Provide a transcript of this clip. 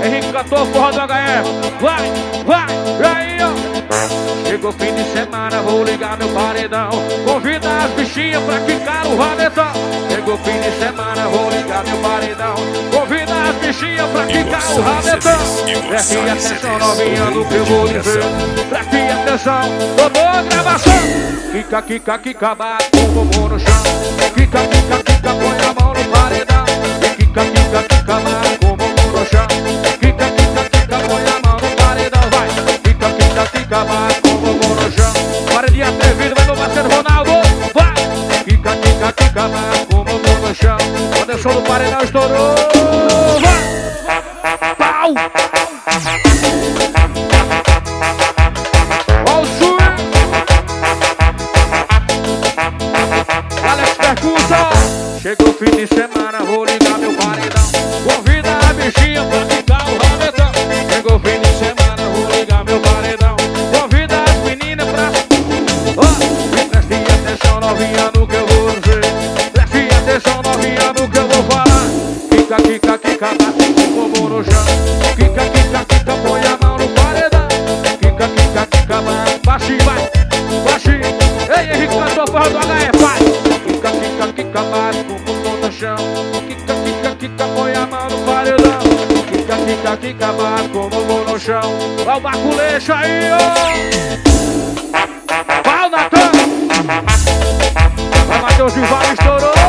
Henrique cantou forró do HF. Vai, vai, e aí, ó. Chegou fim de semana, vou ligar meu paredão. Convida as bichinhas pra quicar o rabetão. Chegou fim de semana, vou ligar meu paredão. Convida as bichinhas pra quicar o rabetão. Preste atenção, novinha, no que eu vou dizer. Preste atenção, tomou gravação. Quica, quica, quica, bate o bumbum no chão. Quica, quica, quica, põe a mão no paredão. Quica, quica, quica, bate o bumbum no chão. Quica, quica, quica, põe a mão no paredão. Vai, quica, quica, quica, bate o bumbum no chão. Paredinha atrevido, vai meu parceiro Ronaldo. Vai, quica, quica, quica, bate o bumbum no chão. Quando eu sou do paredão, estourou. Vai, pau. Ó o Sul. Alex Percussa. Chegou fim de semana, vou ligar meu paredão. Convida a bichinha pra ficar o rabetão. Chegou fim de semana, vou ligar meu paredão. Convida as meninas pra... Preste atenção, novinha, no que eu vou dizer. Preste atenção, novinha, no que eu vou falar. Quica, quica, quica, bate o bumbum no chão. Quica, quica, quica, põe a mão no paredão. Quica, quica, quica, bate. Baixinho, vai, baixinho. Ei, Henrique cantou forró do HF, vai. Quica, quica, quica, bate o bumbum no chão. Quica, quica, quica, põe a mão no paredão. Quica, quica, quica, bate o bumbum no chão. Vai o baculecho aí, ó. Vai o Natan. Vai Matheus Vival, estourou.